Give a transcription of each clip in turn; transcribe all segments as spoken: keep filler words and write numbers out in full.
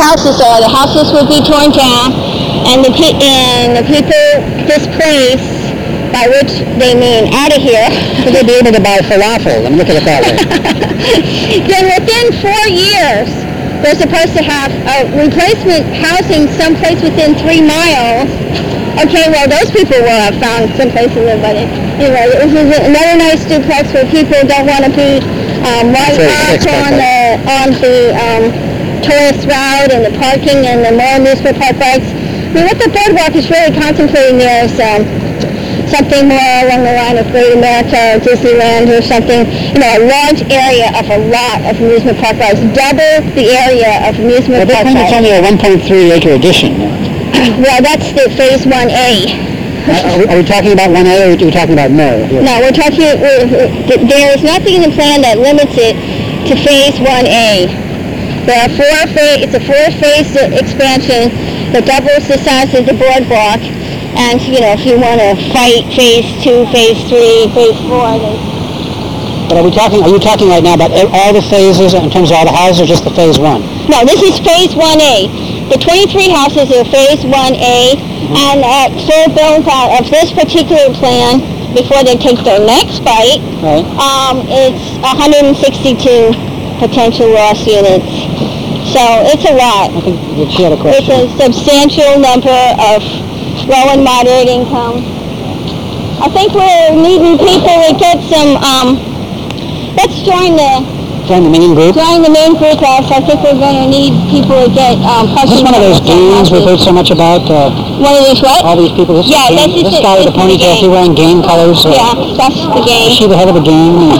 houses are, the houses would be torn down, and the pe- and the people displaced, by which they mean out of here. So they'd be able to buy falafel, and look at it that way. Then within four years, they're supposed to have a replacement housing someplace within three miles. Okay, well, those people will have found someplace to live, but anyway, this is another nice duplex where people don't want to be um, right off on the, on the um, tourist route and the parking and the more amusement park bikes. I mean, what the Boardwalk is really contemplating there is um, something more along the line of Great America or Disneyland or something, you know, a large area of a lot of amusement park rides, double the area of amusement well, park rides. It's only a one point three acre addition. Well, that's the phase one A. Are we, are we talking about one A or are we talking about more? Here? No, we're talking, we're, there is nothing in the plan that limits it to phase one A. There are four phase, it's a four-phase expansion that doubles the size of the Boardwalk. And, you know, if you want to fight phase two, phase three, phase four, then... But are we talking, are you talking right now about all the phases in terms of all the houses or just the phase one? No, this is phase one A. The twenty-three houses are phase one A, mm-hmm. and at full build out of this particular plan, before they take their next bite, right. um, it's one hundred sixty-two potential loss units. So it's a lot. I think she had a question. It's a substantial number of low and moderate income. I think we're needing people to get some, um, let's join the... Join the main group? Join the main group also. I think we're going to need people to get um, parking. Is this one of those games we've heard so much about? Uh, one of these what? All these people. This yeah, game, this, this guy with the ponytail, is he wearing game colors? Uh, yeah, that's the game. Is she the head of the game?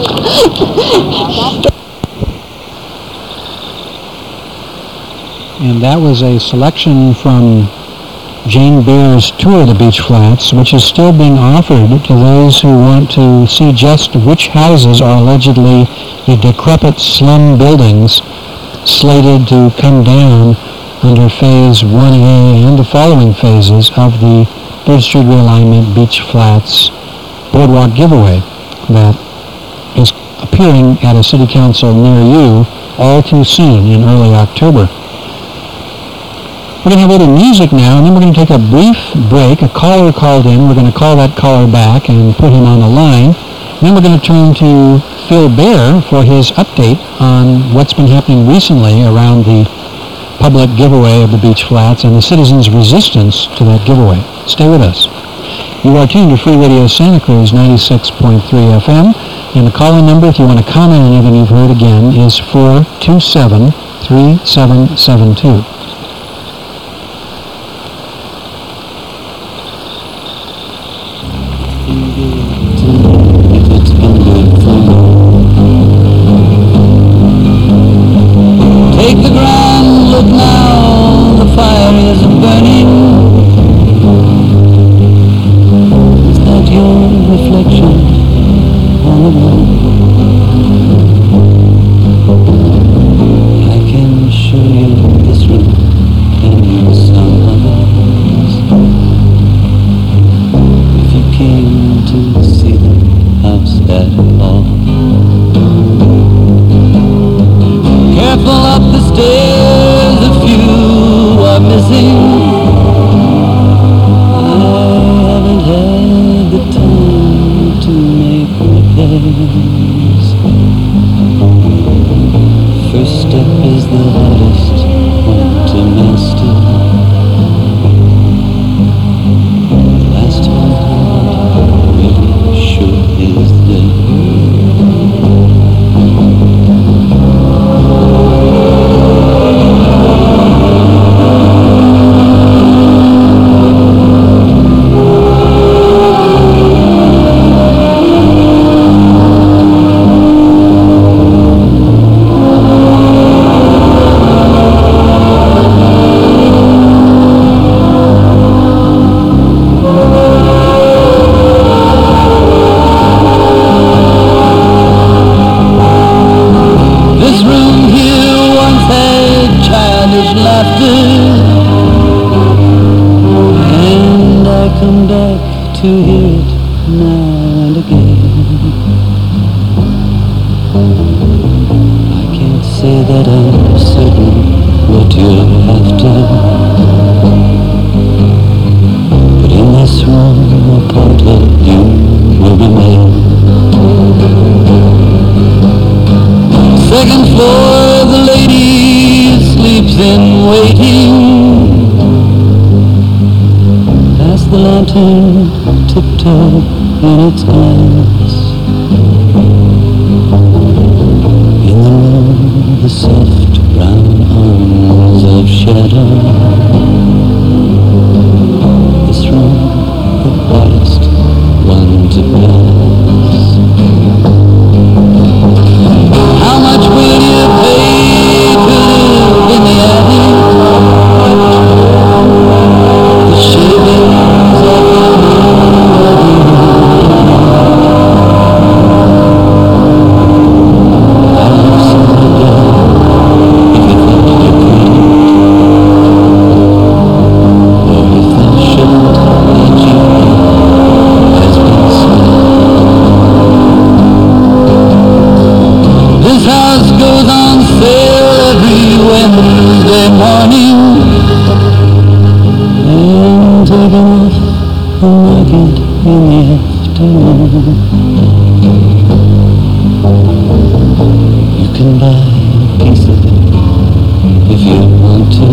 And that was a selection from Jane Bear's tour of the Beach Flats, which is still being offered to those who want to see just which houses are allegedly the decrepit slum buildings slated to come down under Phase one A and the following phases of the third Street Realignment Beach Flats Boardwalk giveaway that is appearing at a city council near you all too soon in early October. We're going to have a little music now, and then we're going to take a brief break. A caller called in. We're going to call that caller back and put him on the line. Then we're going to turn to Phil Bear for his update on what's been happening recently around the public giveaway of the Beach Flats and the citizens' resistance to that giveaway. Stay with us. You are tuned to Free Radio Santa Cruz ninety-six point three F M, and the call-in number, if you want to comment on anything you've heard again, is four two seven, three seven seven two. Take the ground, look now, the fire is burning. Is that your reflection on the wall? I can show you this room and some others. If you came to see the house at all. Careful up the stairs, a few are missing. I haven't had the time to make repairs. First step is the hardest one to master. The last one I'm really sure is there. you're after. But in this room, a part of you will remain. Second floor, the lady sleeps in waiting. As the lantern tiptoe in its glance. In the room, the soft brown arms of shadow. This room, the hardest one to pass. How much will you pay to live in the attic? The shavings of your wedding. How much somebody done if you thought you couldn't? Or if that shouldn't let you has been said. This house goes on sale every Wednesday morning. And taken off the market in the afternoon. You can buy a piece of it if you want to.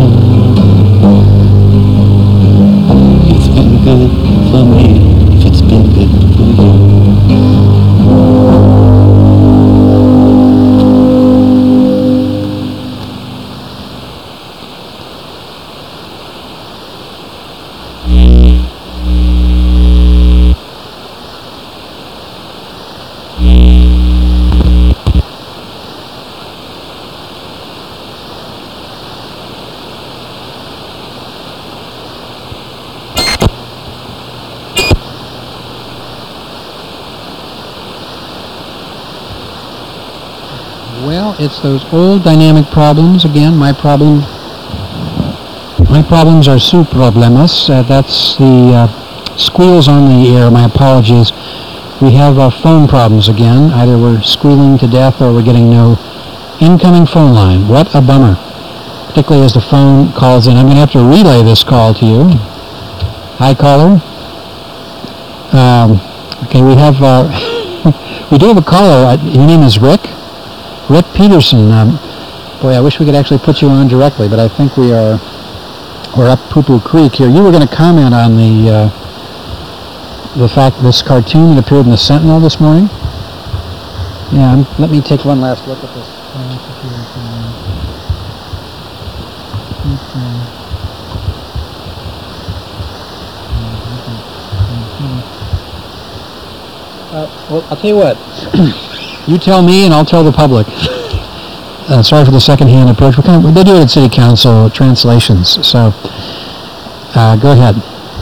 It's been good for me if it's been good for you. Well, it's those old dynamic problems. Again, my problem, my problems are su problemas. Uh, that's the uh, squeals on the air. My apologies. We have uh, phone problems again. Either we're squealing to death or we're getting no incoming phone line. What a bummer. Particularly as the phone calls in. I'm going to have to relay this call to you. Hi, caller. Um, okay, we have, uh, we do have a caller. Uh, your name is Rick? Rick Peterson. Um, boy, I wish we could actually put you on directly, but I think we are, we're up Poo-Poo Creek here. You were going to comment on the, uh, the fact that this cartoon that appeared in the Sentinel this morning? Yeah, um, let me take one last look at this. Uh, well, I'll tell you what. You tell me, and I'll tell the public. Uh, sorry for the second-hand approach. We're kind of, they do it at City Council translations, so uh, go ahead.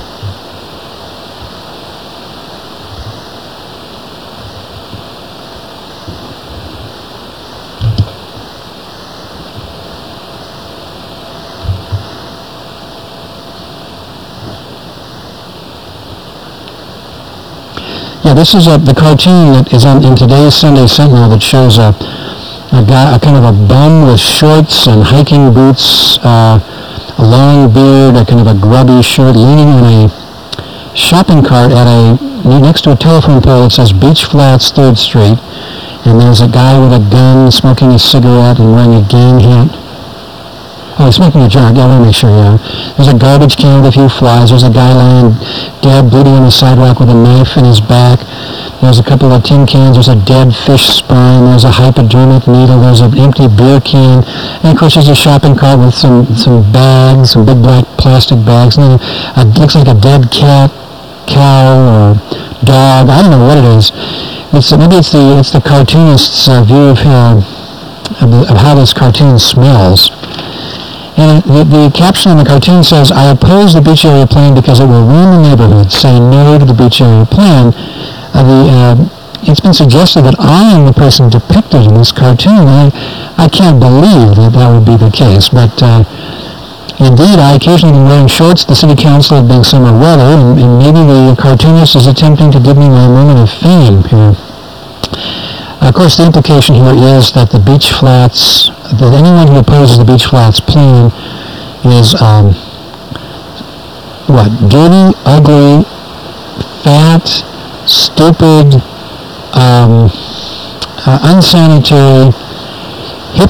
Yeah, this is a, the cartoon that is on, in today's Sunday Sentinel that shows a, a guy, a kind of a bum with shorts and hiking boots, uh, a long beard, a kind of a grubby shirt, leaning on a shopping cart at a next to a telephone pole that says Beach Flats, third Street, and there's a guy with a gun smoking a cigarette and wearing a gang hat. Oh, he's smoking a joint. Yeah, I want to make sure, yeah. There's a garbage can with a few flies. There's a guy lying dead, bleeding on the sidewalk with a knife in his back. There's a couple of tin cans. There's a dead fish spine. There's a hypodermic needle. There's an empty beer can. And, of course, there's a shopping cart with some, some bags, some big black plastic bags. And then it looks like a dead cat, cow, or dog. I don't know what it is. It's, maybe it's the, it's the cartoonist's uh, view of, uh, of, the, of how this cartoon smells. And the, the caption on the cartoon says, I oppose the beach area plan because it will ruin the neighborhood. Say no to the beach area plan. Uh, the, uh, it's been suggested that I am the person depicted in this cartoon. I, I can't believe that that would be the case. But uh, indeed, I occasionally am wearing shorts at the City Council of being summer weather, and, and maybe the cartoonist is attempting to give me my moment of fame here. Of course, the implication here is that the Beach Flats, that anyone who opposes the Beach Flats plan is um, what? Dirty, ugly, fat, stupid, um, uh, unsanitary, hip,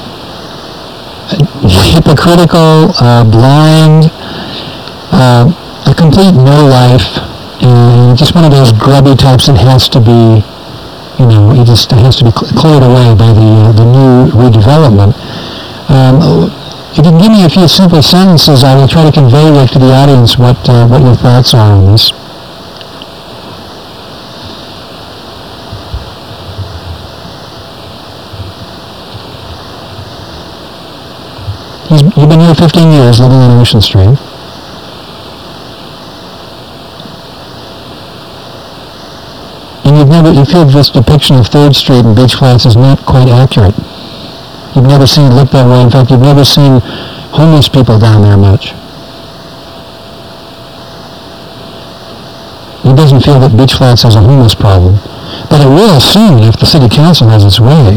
hypocritical, uh, blind, uh, a complete no-life, and just one of those grubby types that has to be, you know, he just has to be cl- cleared away by the uh, the new redevelopment. Um, if you can give me a few simple sentences, I will try to convey like, to the audience what uh, what your thoughts are on this. He's, you've been here fifteen years, living on Ocean Street. And you've never, you feel this depiction of Third Street and Beach Flats is not quite accurate. You've never seen it look that way. In fact, you've never seen homeless people down there much. He doesn't feel that Beach Flats has a homeless problem. But it will soon if the city council has its way.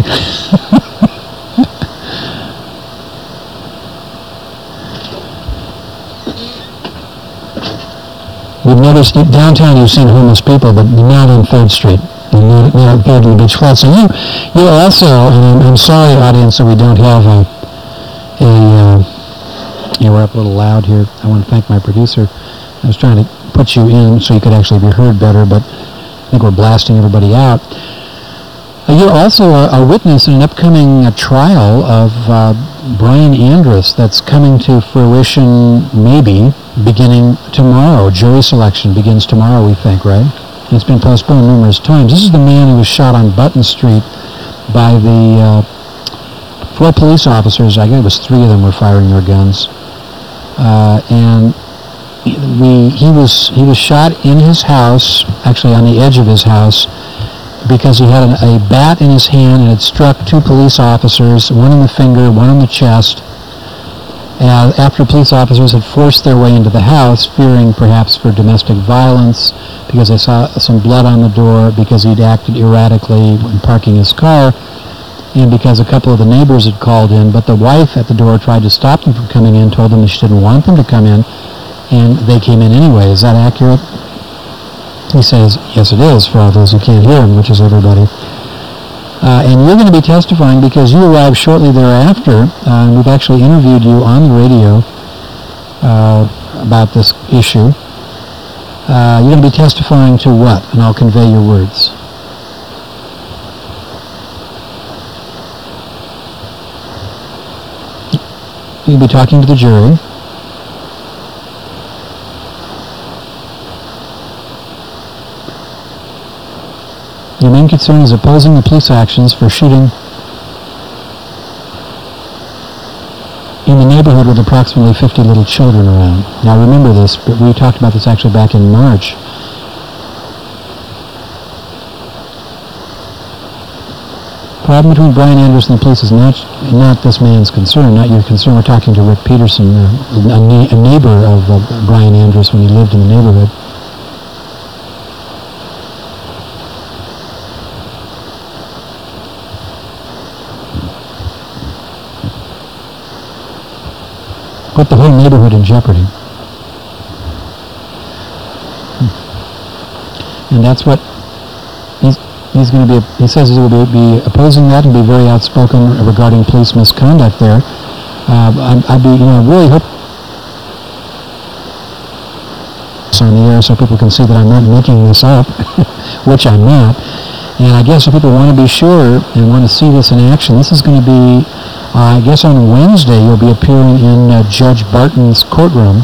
We've never seen, downtown you've seen homeless people, but not on Third Street, and not, not here in the Beach Flats. And you, you also, and I'm, I'm sorry, audience, that we don't have a, a uh, yeah, we're up a little loud here. I want to thank my producer. I was trying to put you in so you could actually be heard better, but I think we're blasting everybody out. Uh, you're also a, a witness in an upcoming uh, trial of uh, Brian Andrus that's coming to fruition maybe beginning tomorrow. Jury selection begins tomorrow, we think, right? And it's been postponed numerous times. This is the man who was shot on Button Street by the uh, four police officers. I guess it was three of them were firing their guns. Uh, and we, he was he was shot in his house, actually on the edge of his house, because he had an, a bat in his hand and it struck two police officers, one in the finger, one in the chest. And after police officers had forced their way into the house, fearing perhaps for domestic violence, because they saw some blood on the door, because he'd acted erratically when parking his car, and because a couple of the neighbors had called in, but the wife at the door tried to stop them from coming in, told them that she didn't want them to come in, and they came in anyway. Is that accurate? He says, yes, it is, for all those who can't hear him, which is everybody. Uh, and you're going to be testifying because you arrived shortly thereafter, uh, and we've actually interviewed you on the radio uh, about this issue. Uh, you're going to be testifying to what? And I'll convey your words. You'll be talking to the jury. Your main concern is opposing the police actions for shooting in the neighborhood with approximately fifty little children around. Now remember this, but we talked about this actually back in March. The problem between Brian Andrus and the police is not not this man's concern, not your concern. We're talking to Rick Peterson, a, a, na- a neighbor of uh, Brian Andrus when he lived in the neighborhood. Put the whole neighborhood in jeopardy. And that's what he's, he's going to be, he says he will be, be opposing that and be very outspoken regarding police misconduct there. Uh, I'd, I'd be, you know, really hope on the air so people can see that I'm not making this up, which I'm not. And I guess if people want to be sure and want to see this in action, this is going to be, uh, I guess on Wednesday you'll be appearing in uh, Judge Barton's courtroom.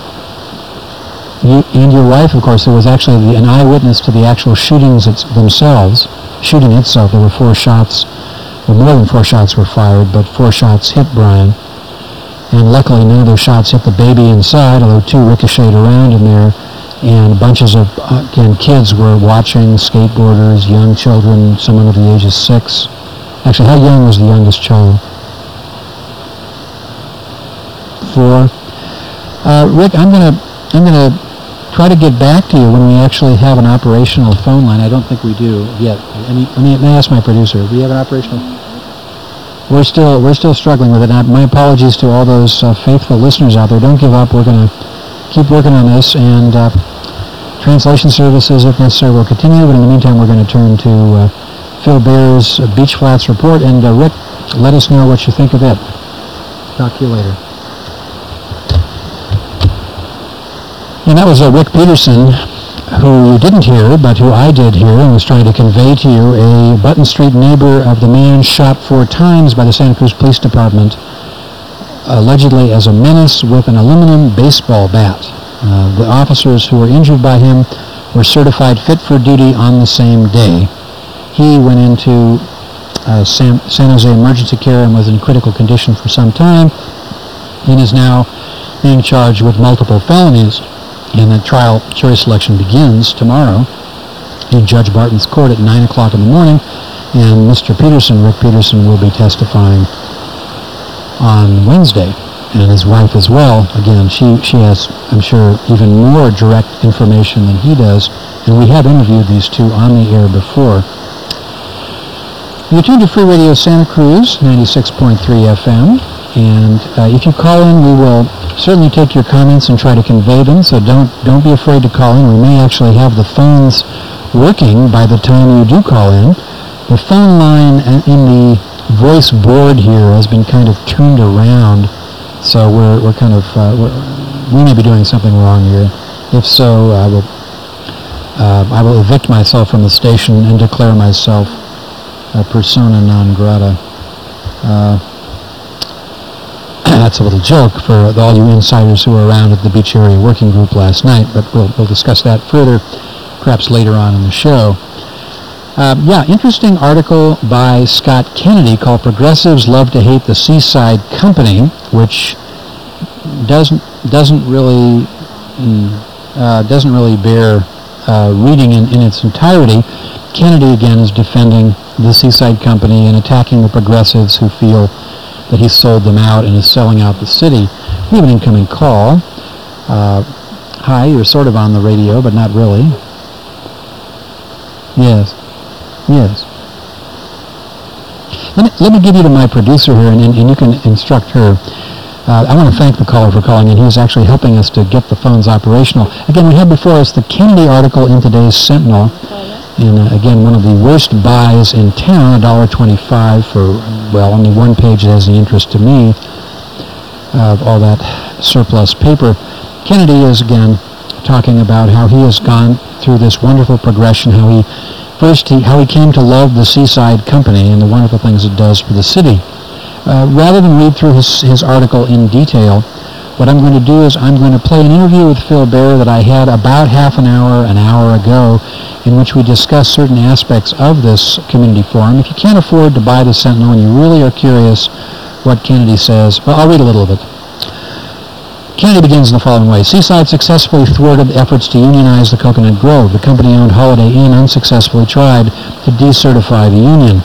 You and your wife, of course, who was actually the, an eyewitness to the actual shootings it's, themselves. Shooting itself, there were four shots, well, more than four shots were fired, but four shots hit Brian. And luckily none of those shots hit the baby inside, although two ricocheted around in there. And bunches of, uh, again, kids were watching, skateboarders, young children, someone of the age of six. Actually, how young was the youngest child? Four. Uh, Rick, I'm gonna, I'm gonna try to get back to you when we actually have an operational phone line. I don't think we do yet. Let me, let me, let me ask my producer. Do we have an operational? we're still we're still struggling with it. And my apologies to all those uh, faithful listeners out there. Don't give up. We're going to keep working on this, and uh, translation services, if necessary, will continue. But in the meantime, we're going to turn to uh, Phil Baer's uh, Beach Flats report. And uh, Rick, let us know what you think of it. Talk to you later. And that was uh, Rick Peterson, who you didn't hear, but who I did hear, and was trying to convey to you, a Button Street neighbor of the man shot four times by the Santa Cruz Police Department, allegedly as a menace with an aluminum baseball bat. Uh, the officers who were injured by him were certified fit for duty on the same day. He went into uh, San, San Jose emergency care and was in critical condition for some time, and is now being charged with multiple felonies. And the trial jury selection begins tomorrow in Judge Barton's court at nine o'clock in the morning, and Mister Peterson, Rick Peterson, will be testifying on Wednesday, and his wife as well. Again, she, she has, I'm sure, even more direct information than he does, and we have interviewed these two on the air before. You're tuned to Free Radio Santa Cruz, ninety-six point three F M, and uh, if you call in, we will certainly take your comments and try to convey them, so don't don't be afraid to call in. We may actually have the phones working by the time you do call in. The phone line in the voice board here has been kind of turned around, so we're we're kind of uh, we're, we may be doing something wrong here. If so, I will uh, I will evict myself from the station and declare myself a persona non grata. Uh, That's a little joke for all you insiders who were around at the Beach Area Working Group last night, but we'll, we'll discuss that further perhaps later on in the show. Uh, yeah, interesting article by Scott Kennedy called Progressives Love to Hate the Seaside Company, which doesn't doesn't really uh, doesn't really bear uh, reading in, in its entirety. Kennedy again is defending the Seaside Company and attacking the progressives who feel that he sold them out and is selling out the city. We have an incoming call. Uh, hi, you're sort of on the radio, but not really. Yes. Yes. Let me, let me give you to my producer here, and, and, and you can instruct her. Uh, I want to thank the caller for calling in. He is actually helping us to get the phones operational. Again, we have before us the Kennedy article in today's Sentinel. And uh, again, one of the worst buys in town, one dollar twenty-five for, well, only one page that has any interest to me of all that surplus paper. Kennedy is, again, talking about how he has gone through this wonderful progression, how he first, he, how he came to love the Seaside Company and the wonderful things it does for the city. Uh, rather than read through his, his article in detail, what I'm going to do is I'm going to play an interview with Phil Baer that I had about half an hour, an hour ago, in which we discuss certain aspects of this community forum. If you can't afford to buy the Sentinel and you really are curious what Kennedy says, well, I'll read a little of it. Kennedy begins in the following way. Seaside successfully thwarted efforts to unionize the Coconut Grove. The company-owned Holiday Inn unsuccessfully tried to decertify the union.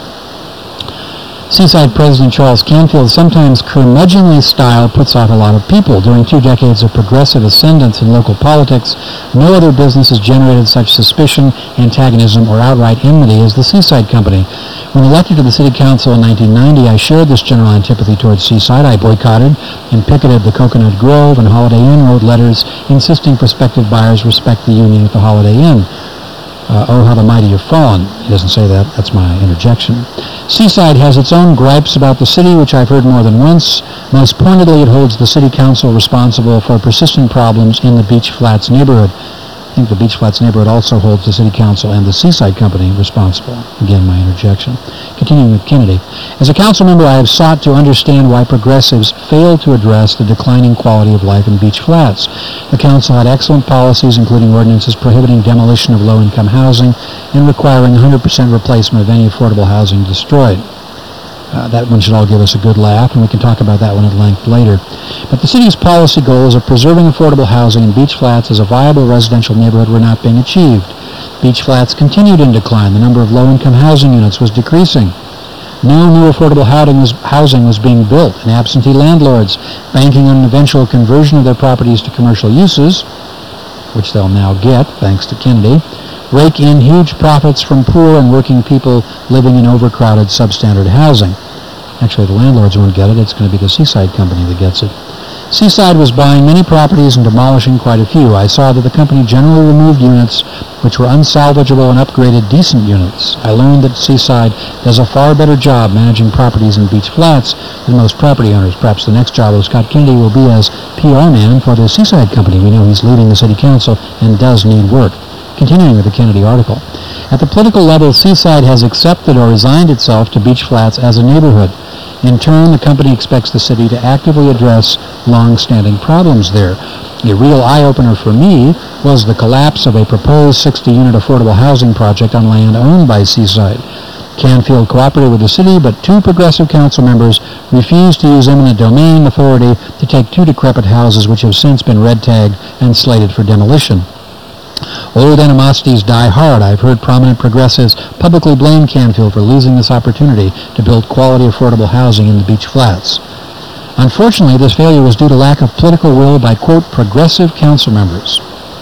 Seaside President Charles Canfield's sometimes curmudgeonly style puts off a lot of people. During two decades of progressive ascendance in local politics, no other business has generated such suspicion, antagonism, or outright enmity as the Seaside Company. When elected to the City Council in nineteen ninety, I shared this general antipathy towards Seaside. I boycotted and picketed the Coconut Grove, and Holiday Inn wrote letters insisting prospective buyers respect the union at the Holiday Inn. Uh, oh, how the mighty have fallen. He doesn't say that. That's my interjection. Seaside has its own gripes about the city, which I've heard more than once. Most pointedly, it holds the City Council responsible for persistent problems in the Beach Flats neighborhood. I think the Beach Flats neighborhood also holds the City Council and the Seaside Company responsible. Again, my interjection. Continuing with Kennedy. As a council member, I have sought to understand why progressives fail to address the declining quality of life in Beach Flats. The council had excellent policies, including ordinances prohibiting demolition of low-income housing and requiring one hundred percent replacement of any affordable housing destroyed. Uh, that one should all give us a good laugh, and we can talk about that one at length later. But the city's policy goals of preserving affordable housing in Beach Flats as a viable residential neighborhood were not being achieved. Beach Flats continued in decline. The number of low-income housing units was decreasing. No new affordable housing was, housing was being built, and absentee landlords, banking on an eventual conversion of their properties to commercial uses, which they'll now get, thanks to Kennedy, rake in huge profits from poor and working people living in overcrowded substandard housing. Actually, the landlords won't get it. It's going to be the Seaside Company that gets it. Seaside was buying many properties and demolishing quite a few. I saw that the company generally removed units which were unsalvageable and upgraded decent units. I learned that Seaside does a far better job managing properties in beach flats than most property owners. Perhaps the next job of Scott Kennedy will be as P R man for the Seaside Company. We know he's leaving the city council and does need work. Continuing with the Kennedy article. At the political level, Seaside has accepted or resigned itself to beach flats as a neighborhood. In turn, the company expects the city to actively address long-standing problems there. A real eye-opener for me was the collapse of a proposed sixty-unit affordable housing project on land owned by Seaside. Canfield cooperated with the city, but two progressive council members refused to use eminent domain authority to take two decrepit houses which have since been red-tagged and slated for demolition. Old animosities die hard. I've heard prominent progressives publicly blame Canfield for losing this opportunity to build quality, affordable housing in the beach flats. Unfortunately, this failure was due to lack of political will by, quote, progressive council members.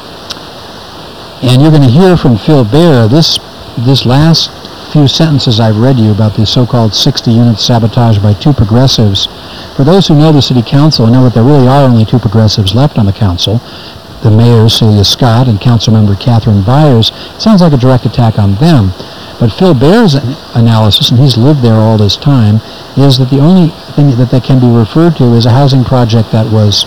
And you're going to hear from Phil Baer this, this last few sentences I've read you about the so-called sixty-unit sabotage by two progressives. For those who know the city council and know that there really are only two progressives left on the council, the mayor, Celia Scott, and councilmember Catherine Byers, it sounds like a direct attack on them. But Phil Baer's analysis, and he's lived there all this time, is that the only thing that that can be referred to is a housing project that was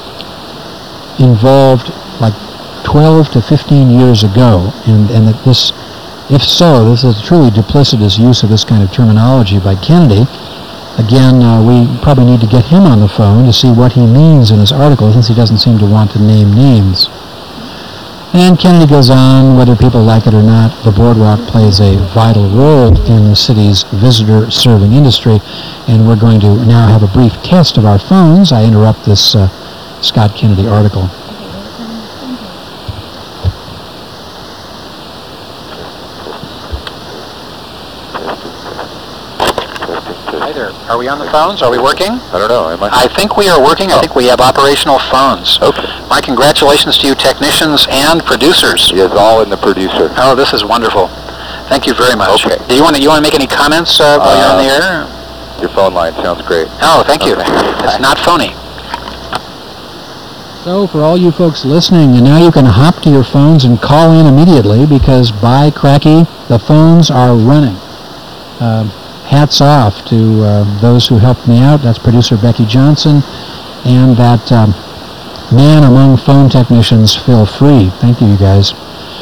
involved like twelve to fifteen years ago, and, and that this, if so, this is a truly duplicitous use of this kind of terminology by Kennedy. Again, uh, we probably need to get him on the phone to see what he means in his article, since he doesn't seem to want to name names. And Kennedy goes on, whether people like it or not, the boardwalk plays a vital role in the city's visitor-serving industry, and we're going to now have a brief test of our phones. I interrupt this uh, Scott Kennedy article. Are we on the phones? Are we working? I don't know. Am I? I think we are working. I Oh. think we have operational phones. Okay. My congratulations to you technicians and producers. Yes, all in the producer. Oh, this is wonderful. Thank you very much. Okay. Do you want to, you want to make any comments uh, while you're on the air? Your phone line sounds great. Oh, thank you. Okay. It's not phony. So for all you folks listening, and now you can hop to your phones and call in immediately, because by cracky, the phones are running. Uh, hats off to uh, those who helped me out. That's producer Becky Johnson and that um, man among phone technicians, Phil Free. Thank you, you guys.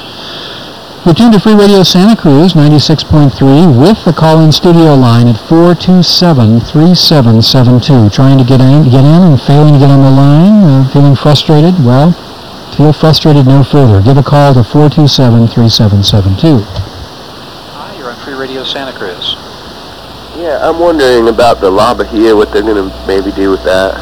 We're tuned to Free Radio Santa Cruz, ninety-six point three, with the call-in studio line at four two seven, three seven seven two. Trying to get in, get in and failing to get on the line, uh, feeling frustrated? Well, feel frustrated no further. Give a call to four two seven, three seven seven two. Hi, you're on Free Radio Santa Cruz. Yeah, I'm wondering about the La Bahia, what they're going to maybe do with that.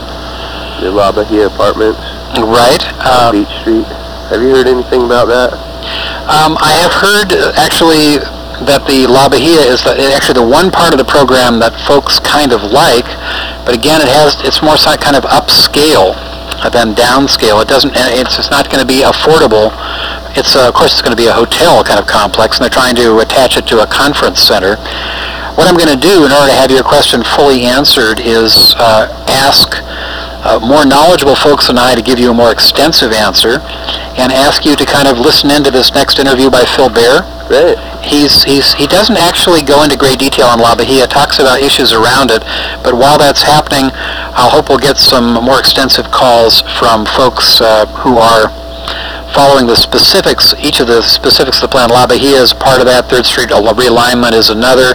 The La Bahia apartments. Right. On Um, Beach Street. Have you heard anything about that? Um, I have heard, uh, actually, that the La Bahia is the, actually the one part of the program that folks kind of like, but again, it has, it's more so kind of upscale than downscale. It doesn't, it's, it's not going to be affordable. It's, uh, of course, it's going to be a hotel kind of complex, and they're trying to attach it to a conference center. What I'm going to do in order to have your question fully answered is uh, ask uh, more knowledgeable folks than I to give you a more extensive answer, and ask you to kind of listen into this next interview by Phil Baer. Great. He's, he's, he doesn't actually go into great detail on La Bahia, talks about issues around it, but while that's happening, I hope we'll get some more extensive calls from folks uh, who are following the specifics, each of the specifics of the plan. La Bahia is part of that. Third Street realignment is another.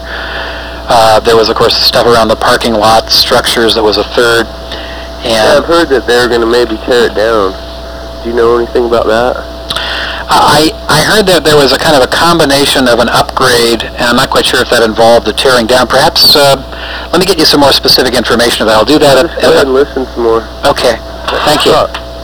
Uh, there was, of course, the stuff around the parking lot structures that was a third. Yeah, And I've heard that they're going to maybe tear it down. Do you know anything about that? I, I heard that there was a kind of a combination of an upgrade, and I'm not quite sure if that involved the tearing down. Perhaps, uh, let me get you some more specific information of that. I'll do that. Just go ahead and listen some more. Okay. Thank you.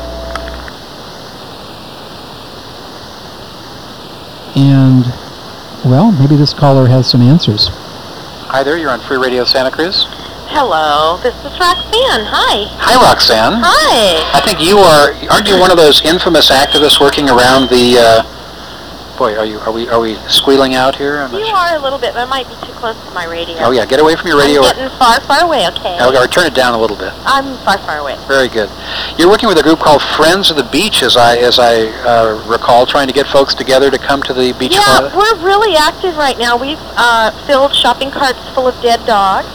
And, well, maybe this caller has some answers. Hi there, you're on Free Radio Santa Cruz. Hello, this is Roxanne. Hi. Hi, Roxanne. Hi. I think you are, aren't you one of those infamous activists working around the uh, Boy, are you? Are we? Are we squealing out here? I'm not You sure. are a little bit, but I might be too close to my radio. Oh yeah, get away from your radio. I'm getting far, far away, okay? Or, or turn it down a little bit. I'm far, far away. Very good. You're working with a group called Friends of the Beach, as I as I uh, recall, trying to get folks together to come to the beach. Yeah, we're really active right now. We've uh, filled shopping carts full of dead dogs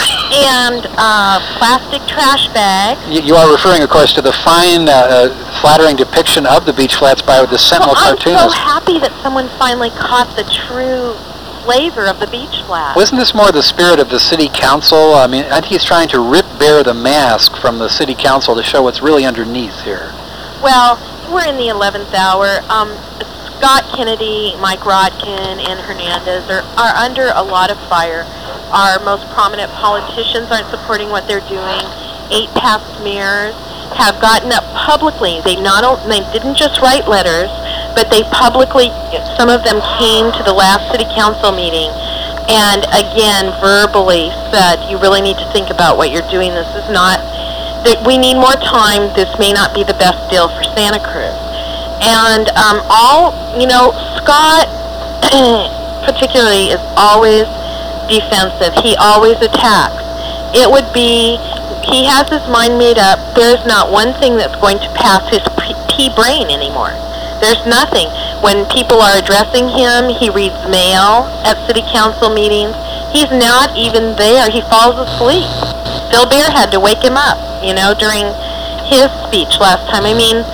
and uh, plastic trash bags. You, you are referring, of course, to the fine, uh, uh, flattering depiction of the beach flats by the Sentinel Well, I'm cartoonist. so happy that someone finally caught the true flavor of the beach flat. Wasn't this more the spirit of the city council? I mean, I think he's trying to rip bare the mask from the city council to show what's really underneath here. Well, we're in the eleventh hour. Um, Scott Kennedy, Mike Rodkin, and Hernandez are, are under a lot of fire. Our most prominent politicians aren't supporting what they're doing. Eight past mayors have gotten up publicly. They not o- they didn't just write letters, but they publicly, some of them came to the last city council meeting and again verbally said, you really need to think about what you're doing. This is not, that we need more time. This may not be the best deal for Santa Cruz. And um, all, you know, Scott particularly is always defensive. He always attacks. It would be, he has his mind made up. There's not one thing that's going to pass his pea brain anymore. There's nothing. When people are addressing him, he reads mail at city council meetings. He's not even there. He falls asleep. Phil Bear had to wake him up, you know, during his speech last time. I mean,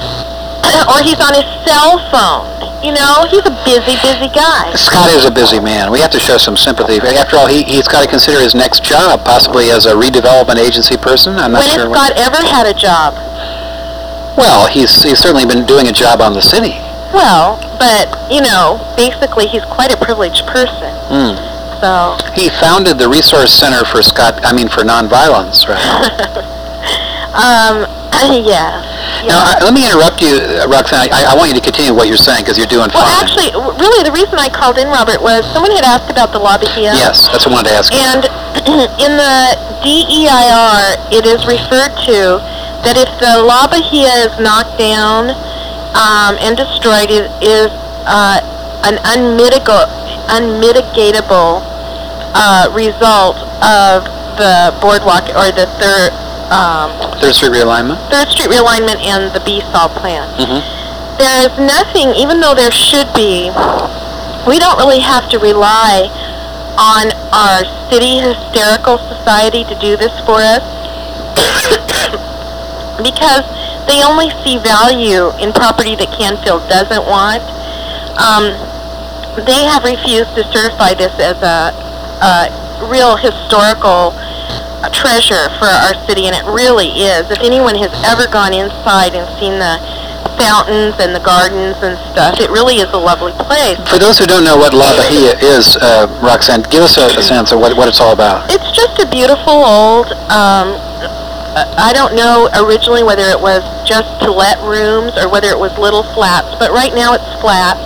or he's on his cell phone. You know, he's a busy, busy guy. Scott is a busy man. We have to show some sympathy. After all, he, he's got to consider his next job, possibly as a redevelopment agency person. I'm not when sure. has Scott ever had a job? Well, he's he's certainly been doing a job on the city. Well, but, you know, basically he's quite a privileged person. Mm. So. He founded the Resource Center for Scott, I mean for Nonviolence, right? um, yeah. Now, I, let me interrupt you, uh, Roxanne. I, I want you to continue what you're saying because you're doing well, fine. Well, actually, w- really the reason I called in, Robert, was someone had asked about the La Bahia. Yes, that's what I wanted to ask you. And in the D E I R, it is referred to that if the La Bahia is knocked down um, and destroyed, it is uh, an unmitiga- unmitigatable uh, result of the boardwalk or the third um, Third Street realignment. Third Street realignment and the B S O L plan. Mm-hmm. There is nothing, even though there should be. We don't really have to rely on our city hysterical society to do this for us. Because they only see value in property that Canfield doesn't want. Um, they have refused to certify this as a, a real historical treasure for our city, and it really is. If anyone has ever gone inside and seen the fountains and the gardens and stuff, it really is a lovely place. For those who don't know what La Bahia is, uh, Roxanne, give us a, a sense of what, what it's all about. It's just a beautiful old, um, I don't know originally whether it was just to let rooms or whether it was little flats, but right now it's flats.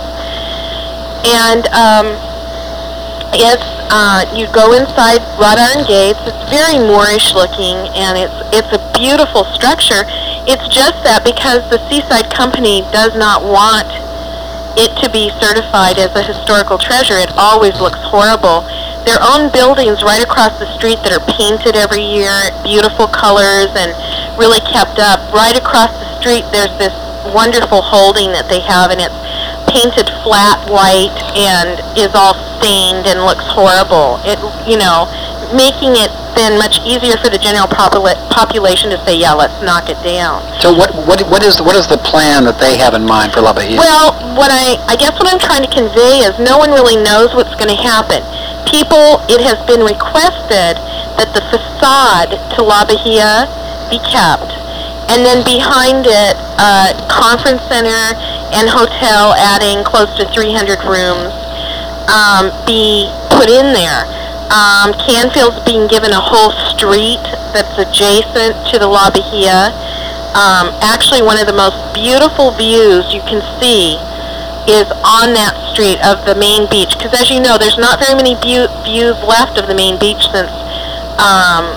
And um, it's, uh, you go inside wrought iron gates. It's very Moorish looking, and it's it's a beautiful structure. It's just that because the Seaside Company does not want it to be certified as a historical treasure, it always looks horrible. Their own buildings right across the street that are painted every year, beautiful colors and really kept up. Right across the street there's this wonderful holding that they have, and it's painted flat white and is all stained and looks horrible. It, you know, making it then much easier for the general popula- population to say, yeah, let's knock it down. So what what what is what is the plan that they have in mind for La Bahia? Well, what I I guess what I'm trying to convey is no one really knows what's going to happen. People, it has been requested that the facade to La Bahia be kept, and then behind it, uh, conference center and hotel, adding close to three hundred rooms, um, be put in there. Um, Canfield's being given a whole street that's adjacent to the La Bahia. Um, actually, one of the most beautiful views you can see is on that street of the main beach, because as you know, there's not very many view- views left of the main beach since um,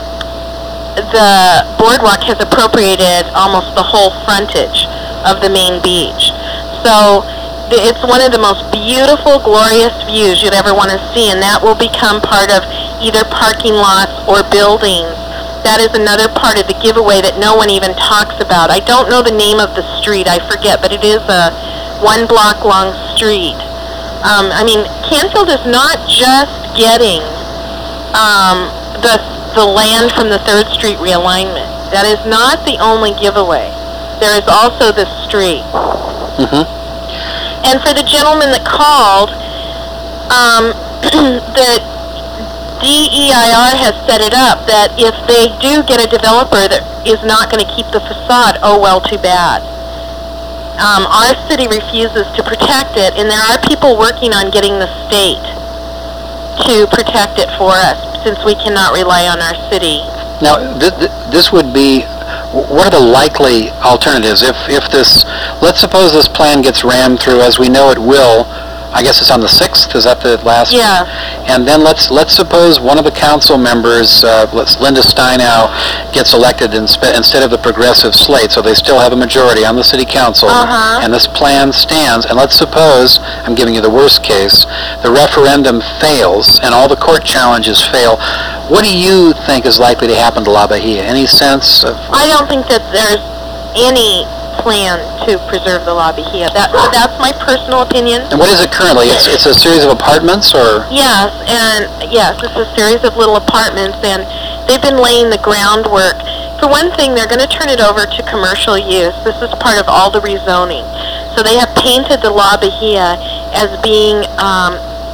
the boardwalk has appropriated almost the whole frontage of the main beach. So it's one of the most beautiful, glorious views you'd ever want to see, and that will become part of either parking lots or buildings. That is another part of the giveaway that no one even talks about. I don't know the name of the street, I forget, but it is a one block long street. Um, I mean, Canfield is not just getting um, the, the land from the third Street realignment. That is not the only giveaway. There is also this street. Mm-hmm. And for the gentleman that called, um, the D E I R has set it up that if they do get a developer that is not going to keep the facade, oh well, too bad. Um, our city refuses to protect it, and there are people working on getting the state to protect it for us, since we cannot rely on our city. Now, th- th- this would be, what are the likely alternatives? If, if this, let's suppose this plan gets rammed through, as we know it will, I guess it's on the sixth, is that the last? Yeah. And then let's let's suppose one of the council members, uh, let's, Linda Steinow, gets elected inspe- instead of the progressive slate, so they still have a majority on the city council, uh-huh. and this plan stands, and let's suppose, I'm giving you the worst case, the referendum fails, and all the court challenges fail. What do you think is likely to happen to La Bahia? Any sense of... I don't think that there's any plan to preserve the La Bahia. That, that's my personal opinion. And what is it currently? It's, it's a series of apartments, or? Yes, and yes, it's a series of little apartments, and they've been laying the groundwork. For one thing, they're going to turn it over to commercial use. This is part of all the rezoning. So they have painted the La Bahia as being um,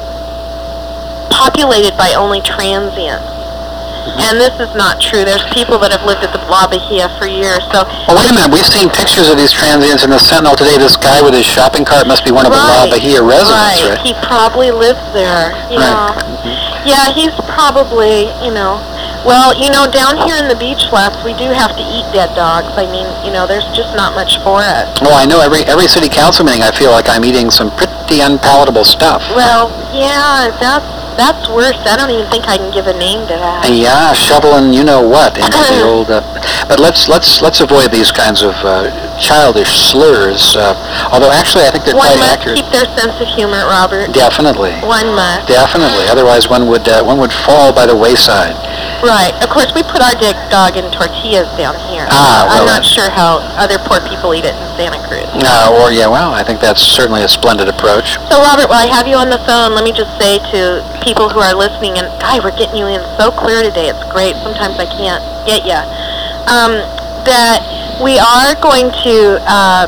populated by only transients. And this is not true. There's people that have lived at the La Bahia for years. So. Oh, wait a minute. We've seen pictures of these transients in the Sentinel today. This guy with his shopping cart must be one of right, the La Bahia residents, right? Right. He probably lives there. You right. know. Mm-hmm. Yeah, he's probably, you know. Well, you know, down here in the beach flats, we do have to eat dead dogs. I mean, you know, there's just not much for us. Oh, I know. Every every city council meeting, I feel like I'm eating some pretty unpalatable stuff. Well, yeah, that's that's worse. I don't even think I can give a name to that. Yeah, shoveling, you know what, into the old. Uh, but let's let's let's avoid these kinds of uh, childish slurs. Uh, although, actually, I think they're one quite must accurate. keep their sense of humor, Robert. Definitely. One must. Definitely. Otherwise, one would uh, one would fall by the wayside. Right. Of course, we put our dead dog in tortillas down here. Ah, well, I'm not sure how other poor people eat it in Santa Cruz. No, or yeah, well, I think that's certainly a splendid approach. So, Robert, while I have you on the phone, let me just say to people who are listening, and, guy, we're getting you in so clear today. It's great. Sometimes I can't get you. Um, that we are going to uh,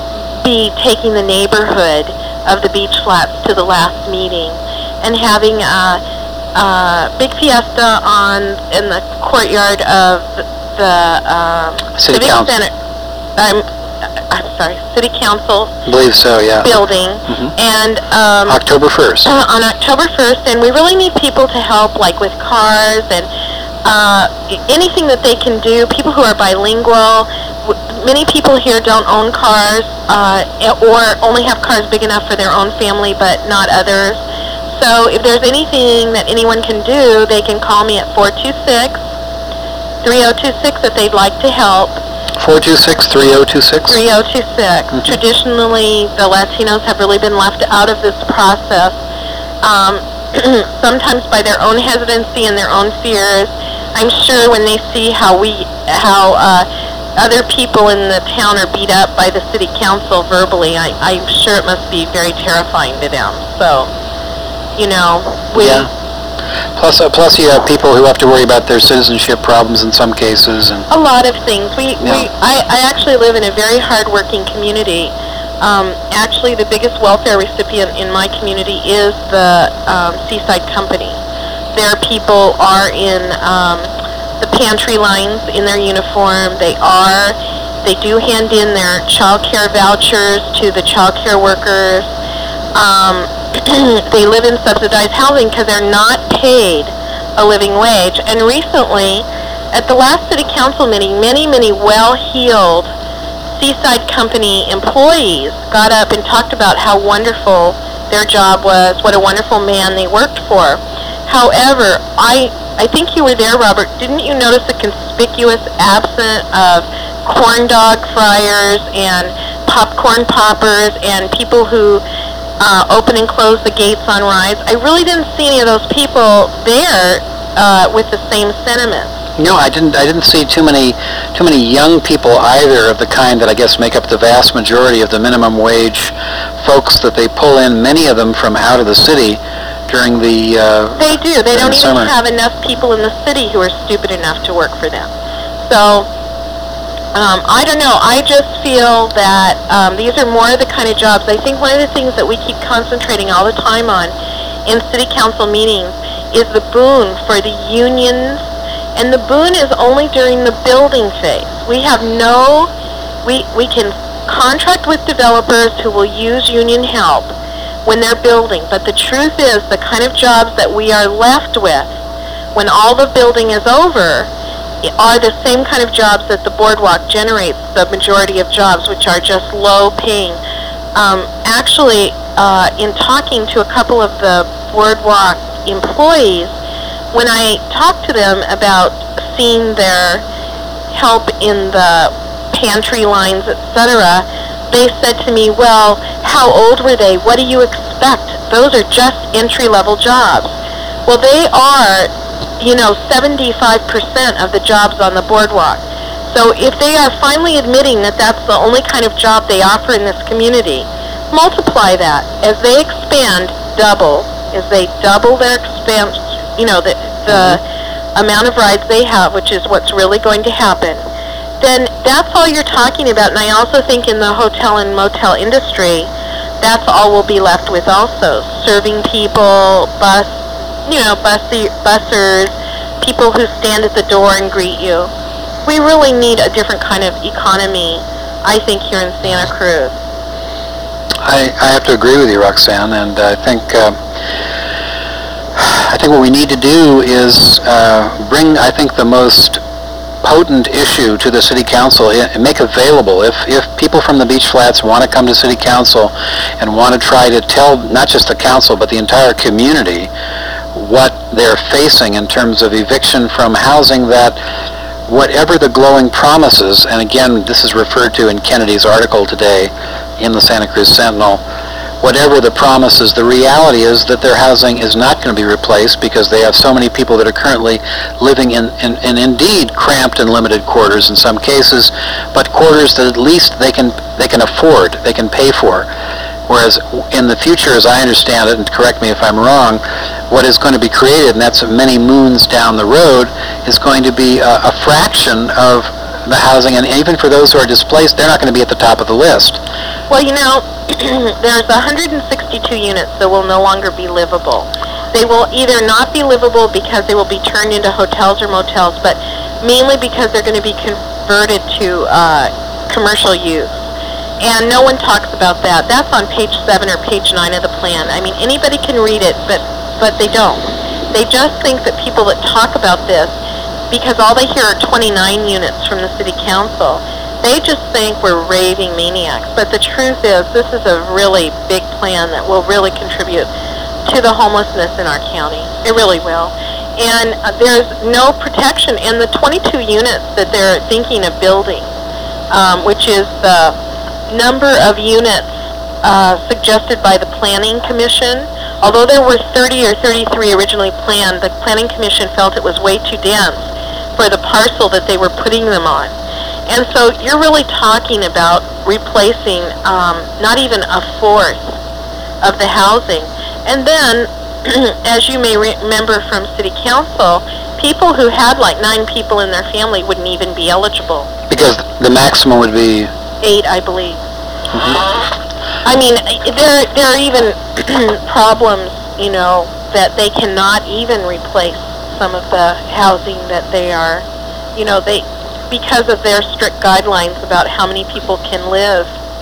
be taking the neighborhood of the beach flats to the last meeting and having a, a big fiesta on in the courtyard of the um, City Civic Council. Center. I'm, I'm sorry, City Council I believe so, yeah. building, Mhm. and um, October first. uh, on October first, and we really need people to help, like with cars and uh, anything that they can do. People who are bilingual. W- many people here don't own cars uh, or only have cars big enough for their own family, but not others. So if there's anything that anyone can do, they can call me at four two six, three oh two six if they'd like to help. four two six, three oh two six? three oh two six. Mm-hmm. Traditionally, the Latinos have really been left out of this process, um, sometimes by their own hesitancy and their own fears. I'm sure when they see how we, how uh, other people in the town are beat up by the city council verbally, I, I'm sure it must be very terrifying to them. So, you know, we... Yeah. Plus, uh, plus you have people who have to worry about their citizenship problems in some cases, and a lot of things. We, Yeah. we I, I actually live in a very hard-working community. Um, actually, the biggest welfare recipient in my community is the um, Seaside Company. Their people are in um, the pantry lines in their uniform. They are. They do hand in their child care vouchers to the child care workers. Um, they live in subsidized housing because they're not paid a living wage. And recently, at the last city council meeting, many, many well-heeled Seaside Company employees got up and talked about how wonderful their job was, what a wonderful man they worked for. However, I I think you were there, Robert. Didn't you notice a conspicuous absence of corn dog fryers and popcorn poppers and people who uh, open and close the gates on rides. I really didn't see any of those people there uh, with the same sentiments. No, I didn't. I didn't see too many, too many young people either of the kind that I guess make up the vast majority of the minimum wage folks that they pull in. Many of them from out of the city during the. Uh, they do. They don't the even summer. have enough people in the city who are stupid enough to work for them. So, um, I don't know. I just feel that um, these are more of the kind of jobs. I think one of the things that we keep concentrating all the time on in city council meetings is the boon for the unions. And the boon is only during the building phase. We have no, we, we can contract with developers who will use union help when they're building. But the truth is, the kind of jobs that we are left with when all the building is over are the same kind of jobs that the boardwalk generates, the majority of jobs, which are just low paying. Um, actually, uh, in talking to a couple of the boardwalk employees, when I talked to them about seeing their help in the pantry lines, et cetera, they said to me, well, how old were they? What do you expect? Those are just entry-level jobs. Well, they are, you know, seventy-five percent of the jobs on the boardwalk. So if they are finally admitting that that's the only kind of job they offer in this community, multiply that. As they expand, double. As they double their expanse, you know, the, the mm-hmm. amount of rides they have, which is what's really going to happen, then that's all you're talking about. And I also think in the hotel and motel industry, that's all we'll be left with also. Serving people, bus, you know, bussy, bussers, people who stand at the door and greet you. We really need a different kind of economy, I think, here in Santa Cruz. I, I have to agree with you, Roxanne, and I think uh, I think what we need to do is uh, bring, I think, the most potent issue to the City Council and make available. If, if people from the Beach Flats want to come to City Council and want to try to tell not just the council but the entire community what they're facing in terms of eviction from housing, that whatever the glowing promises, and again, this is referred to in Kennedy's article today in the Santa Cruz Sentinel, whatever the promises, the reality is that their housing is not going to be replaced because they have so many people that are currently living in, in, in indeed cramped and limited quarters in some cases, but quarters that at least they can they can afford, they can pay for. Whereas in the future, as I understand it, and correct me if I'm wrong, what is going to be created, and that's many moons down the road, is going to be a, a fraction of the housing, and even for those who are displaced, they're not going to be at the top of the list. Well, you know, there's one hundred sixty-two units that will no longer be livable. They will either not be livable because they will be turned into hotels or motels, but mainly because they're going to be converted to uh, commercial use. And no one talks about that. That's on page seven or page nine of the plan. I mean, anybody can read it, but but they don't. They just think that people that talk about this, because all they hear are twenty-nine units from the City Council, they just think we're raving maniacs. But the truth is, this is a really big plan that will really contribute to the homelessness in our county. It really will. And uh, there's no protection. And the twenty-two units that they're thinking of building, um, which is the number of units uh, suggested by the Planning Commission. Although there were thirty or thirty-three originally planned, the Planning Commission felt it was way too dense for the parcel that they were putting them on. And so you're really talking about replacing um, not even a fourth of the housing. And then, as you may re- remember from City Council, people who had like nine people in their family wouldn't even be eligible. Because the maximum would be Eight, I believe. Mm-hmm. I mean, there there are even problems, you know, that they cannot even replace some of the housing that they are, you know, they because of their strict guidelines about how many people can live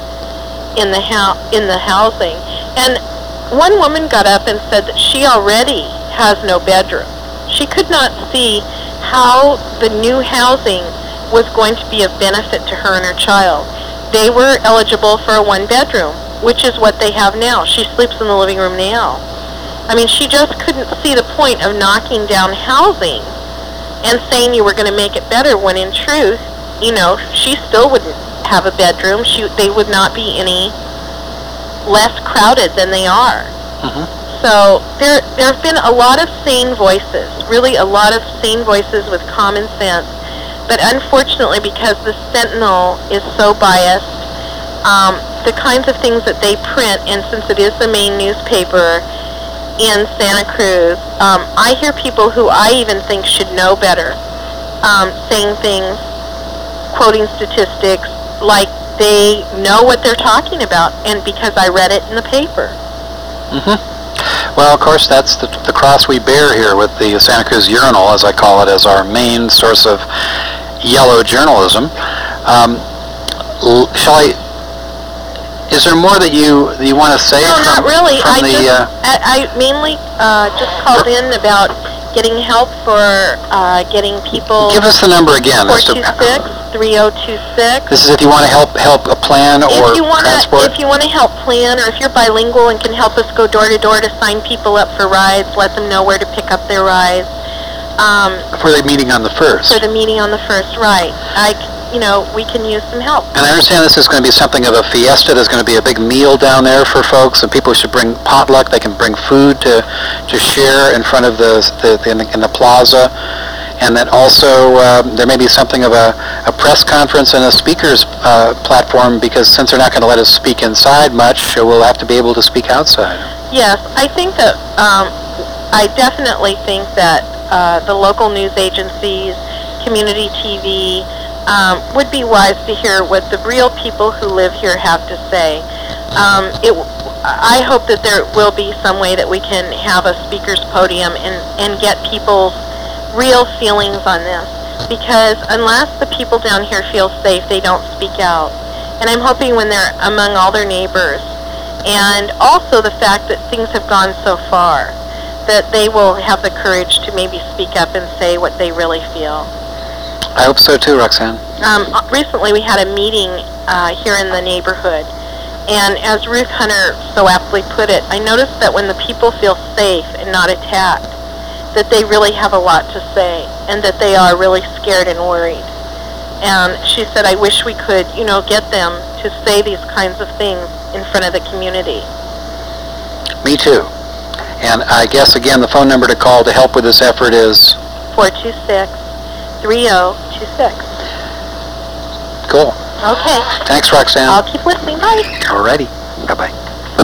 in the ho- in the housing. And one woman got up and said that she already has no bedroom. She could not see how the new housing was going to be of benefit to her and her child. They were eligible for a one-bedroom, which is what they have now. She sleeps in the living room now. I mean, she just couldn't see the point of knocking down housing and saying you were going to make it better, when in truth, you know, she still wouldn't have a bedroom, she, they would not be any less crowded than they are. Mhm. So there there have been a lot of sane voices, really a lot of sane voices with common sense. But unfortunately, because the Sentinel is so biased, um, the kinds of things that they print, and since it is the main newspaper in Santa Cruz, um, I hear people who I even think should know better um, saying things, quoting statistics like they know what they're talking about, and because I read it in the paper. Mm-hmm. Well, of course, that's the, the cross we bear here with the Santa Cruz Urinal, as I call it, as our main source of yellow journalism. Um, l- shall I? Is there more that you that you want to say? No, from, not really. From I the, just, uh, I, I mainly uh, just called in about getting help for uh, getting people. give us the number again. four That's two the- six, three oh two six. This is if you want to help help a plan or If you want to, transport. if you want to help plan, or if you're bilingual and can help us go door to door to sign people up for rides, let them know where to pick up their rides. Um, for the meeting on the first. for the meeting on the first, right? I, c- you know, we can use some help. And I understand this is going to be something of a fiesta. There's going to be a big meal down there for folks, and people should bring potluck. They can bring food to to share in front of the, the, the in, the in the plaza. And that also um, there may be something of a, a press conference and a speaker's uh, platform, because since they're not going to let us speak inside much, we'll have to be able to speak outside. Yes, I think that, um, I definitely think that uh, the local news agencies, community T V, um, would be wise to hear what the real people who live here have to say. Um, it, I hope that there will be some way that we can have a speaker's podium and, and get people's real feelings on this, because unless the people down here feel safe, they don't speak out. And I'm hoping when they're among all their neighbors, and also the fact that things have gone so far, that they will have the courage to maybe speak up and say what they really feel. I hope so too, Roxanne. Um, recently we had a meeting uh, here in the neighborhood, and as Ruth Hunter so aptly put it, I noticed that when the people feel safe and not attacked, that they really have a lot to say, and that they are really scared and worried. And she said, I wish we could, you know, get them to say these kinds of things in front of the community. Me too. And I guess, again, the phone number to call to help with this effort is? four two six, three oh two six. Cool. Okay. Thanks, Roxanne. I'll keep listening. Bye. Alrighty. Bye-bye.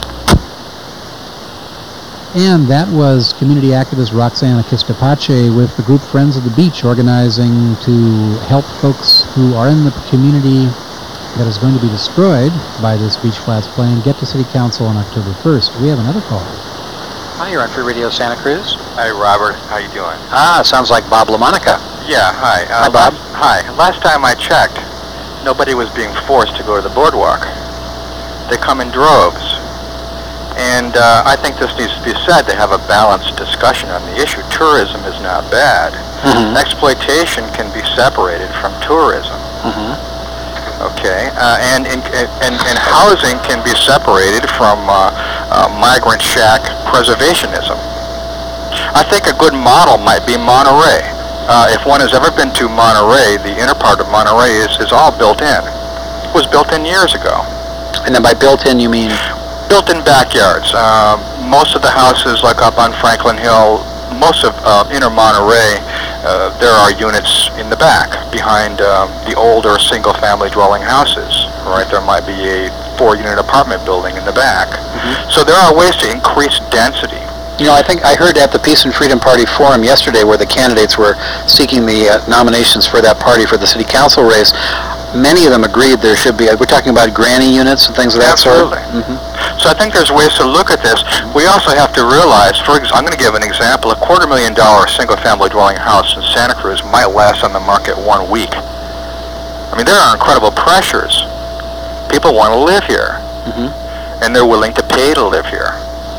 And that was community activist Roxanne Akistapache with the group Friends of the Beach, organizing to help folks who are in the community that is going to be destroyed by this Beach Flats plan get to City Council on October first. We have another call. Hi, you're on Free Radio Santa Cruz. Hi, Robert. How you doing? Ah, sounds like Bob LaMonica. Yeah, hi. Uh, Hi, Bob. Last, hi. Last time I checked, nobody was being forced to go to the boardwalk. They come in droves. And uh, I think this needs to be said to have a balanced discussion on the issue. Tourism is not bad. Mm-hmm. Exploitation can be separated from tourism. Mm-hmm. Okay, uh, and, in, and and housing can be separated from uh, uh, migrant shack preservationism. I think a good model might be Monterey. Uh, if one has ever been to Monterey, the inner part of Monterey is, is all built in. It was built in years ago. And then by built in, you mean? Built-in backyards. Uh, most of the houses, like up on Franklin Hill, most of uh, inner Monterey, uh, there are units in the back behind um, the older single-family dwelling houses. Right, there might be a four-unit apartment building in the back. Mm-hmm. So there are ways to increase density. You know, I think I heard at the Peace and Freedom Party Forum yesterday, where the candidates were seeking the uh, nominations for that party for the city council race. Many of them agreed there should be, we're talking about granny units and things of that Absolutely. sort. Mm-hmm. So I think there's ways to look at this. We also have to realize, for example, I'm going to give an example, a quarter million dollar single-family dwelling house in Santa Cruz might last on the market one week. I mean, there are incredible pressures. People want to live here, Mm-hmm. and they're willing to pay to live here.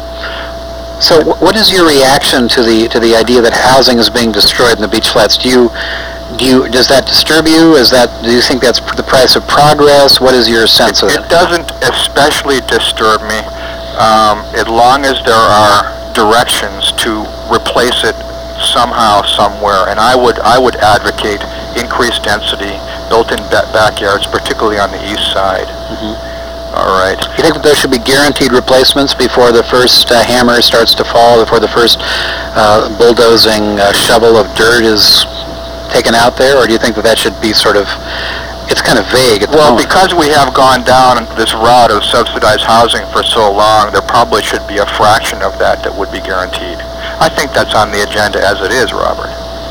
So wh- what is your reaction to the to the idea that housing is being destroyed in the Beach Flats? Do you do you does that disturb you? Is that do you think that's pr- the price of progress? What is your sense It, of it it? doesn't especially disturb me, um, as long as there are directions to replace it somehow, somewhere. And I would I would advocate increased density, built-in ba- backyards, particularly on the east side. Mhm. All right. You think that there should be guaranteed replacements before the first uh, hammer starts to fall, before the first uh, bulldozing uh, shovel of dirt is taken out there, or do you think that that should be sort of, it's kind of vague at the Well, moment? because we have gone down this route of subsidized housing for so long, there probably should be a fraction of that that would be guaranteed. I think that's on the agenda as it is, Robert.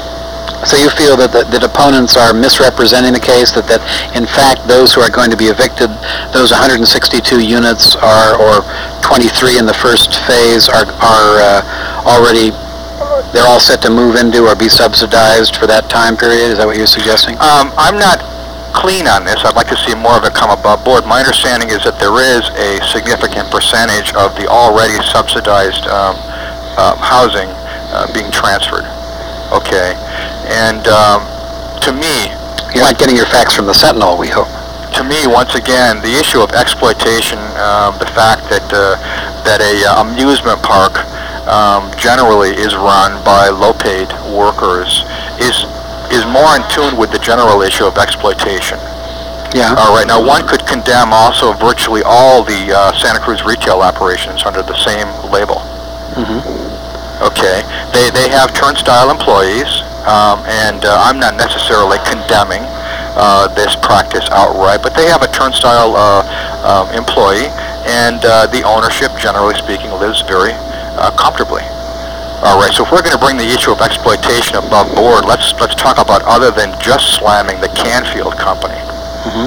So you feel that the, that opponents are misrepresenting the case, that, that in fact those who are going to be evicted, those one hundred sixty-two units are, or twenty-three in the first phase are, are uh, already, they're all set to move into or be subsidized for that time period? Is that what you're suggesting? Um, I'm not clean on this. I'd like to see more of it come above board. My understanding is that there is a significant percentage of the already subsidized um, um, housing uh, being transferred. Okay, and um, to me, You're not getting your facts from the Sentinel, we hope. to me, once again, the issue of exploitation, um, the fact that uh, that a uh, amusement park um, generally is run by low-paid workers is is more in tune with the general issue of exploitation. Yeah. All right. Now, one could condemn also virtually all the uh, Santa Cruz retail operations under the same label. Mm-hmm. Okay, they they have turnstile employees, um, and uh, I'm not necessarily condemning uh, this practice outright, but they have a turnstile uh, um, employee, and uh, the ownership, generally speaking, lives very uh, comfortably. All right, so if we're going to bring the issue of exploitation above board, let's let's talk about other than just slamming the Canfield company. Mm-hmm.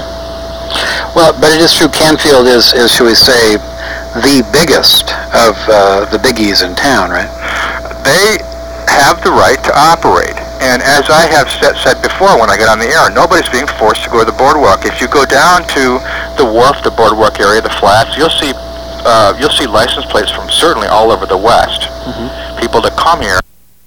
Well, but it is true, Canfield is, is shall we say, the biggest of uh, the biggies in town, right? They have the right to operate. And as I have said, said before when I got on the air, nobody's being forced to go to the boardwalk. If you go down to the wharf, the boardwalk area, the flats, you'll see uh, you'll see license plates from certainly all over the West. Mm-hmm. People that come here